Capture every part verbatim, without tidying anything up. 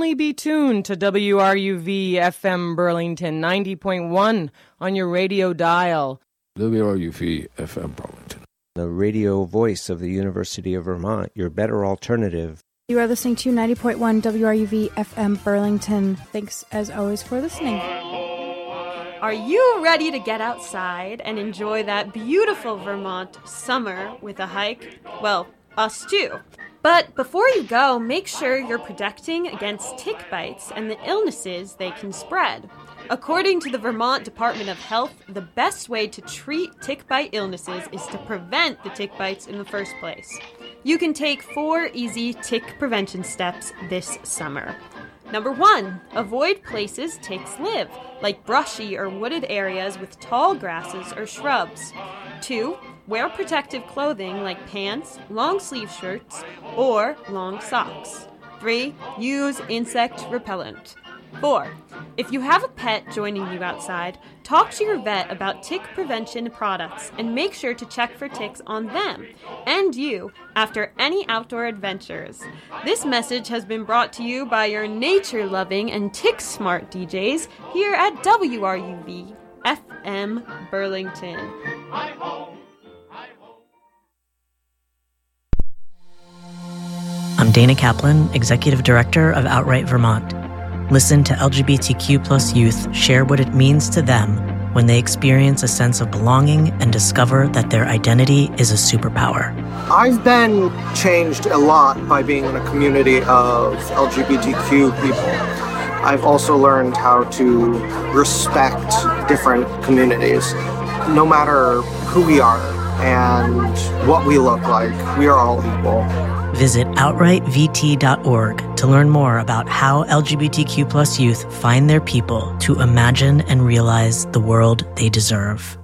definitely be tuned to W R U V F M Burlington ninety point one on your radio dial. W R U V F M Burlington, the radio voice of the University of Vermont, your better alternative. You are listening to ninety point one W R U V F M Burlington. Thanks, as always, for listening. Are you ready to get outside and enjoy that beautiful Vermont summer with a hike? Well, us too. But before you go, make sure you're protecting against tick bites and the illnesses they can spread. According to the Vermont Department of Health, the best way to treat tick bite illnesses is to prevent the tick bites in the first place. You can take four easy tick prevention steps this summer. Number one, avoid places ticks live, like brushy or wooded areas with tall grasses or shrubs. Two, wear protective clothing like pants, long sleeve shirts, or long socks. Three, use insect repellent. Four, if you have a pet joining you outside, talk to your vet about tick prevention products and make sure to check for ticks on them and you after any outdoor adventures. This message has been brought to you by your nature-loving and tick-smart D Js here at W R U V F M Burlington. I'm Dana Kaplan, Executive Director of Outright Vermont. Listen to L G B T Q plus youth share what it means to them when they experience a sense of belonging and discover that their identity is a superpower. I've been changed a lot by being in a community of L G B T Q people. I've also learned how to respect different communities. No matter who we are and what we look like, we are all equal. Visit outright v t dot org to learn more about how L G B T Q plus youth find their people to imagine and realize the world they deserve.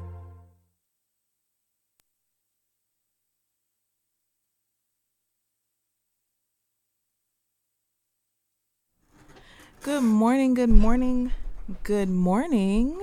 Good morning, good morning, good morning.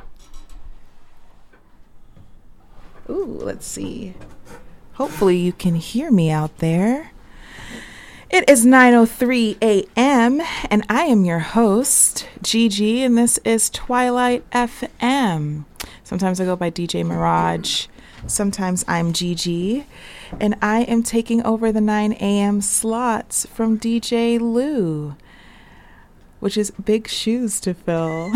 Ooh, let's see. Hopefully you can hear me out there. It is nine oh three a.m. and I am your host, Gigi, and this is Twilight F M. Sometimes I go by D J Mirage. Sometimes I'm Gigi, and I am taking over the nine a.m. slots from D J Lou, which is big shoes to fill.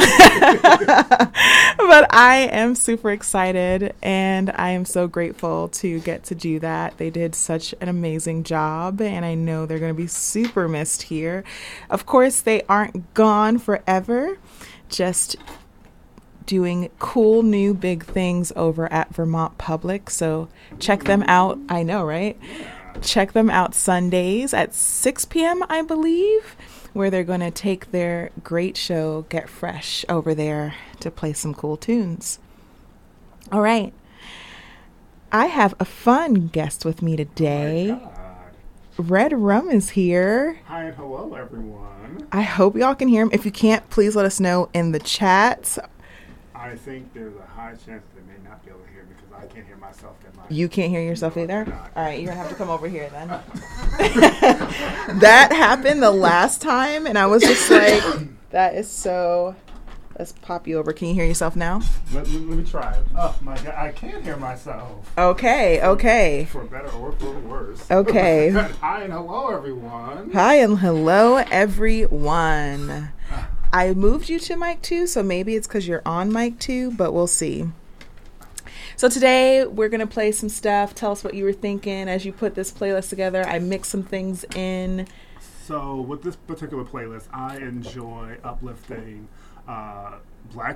But I am super excited, and I am so grateful to get to do that. They did such an amazing job, and I know they're going to be super missed here. Of course, they aren't gone forever, just doing cool new big things over at Vermont Public, so check them out. I know, right? Check them out Sundays at six p.m., I believe, where they're going to take their great show, Get Fresh, over there to play some cool tunes. All right. I have a fun guest with me today. Oh Red Rum is here. Hi and hello, everyone. I hope y'all can hear him. If you can't, please let us know in the chat. I think there's a high chance they may not be able to hear me because I can't hear myself in my... You can't hear yourself no, either? All right, you're going to have to come over here then. That happened the last time, and I was just like, that is so... Let's pop you over. Can you hear yourself now? Let, let, let me try it. Oh, my God. I can't hear myself. Okay, okay. For better or for worse. Okay. Hi and hello, everyone. Hi and hello, everyone. I moved you to mic two, so maybe it's because you're on mic two, but we'll see. So today we're going to play some stuff. Tell us what you were thinking as you put this playlist together. I mixed some things in. So with this particular playlist, I enjoy uplifting uh, Black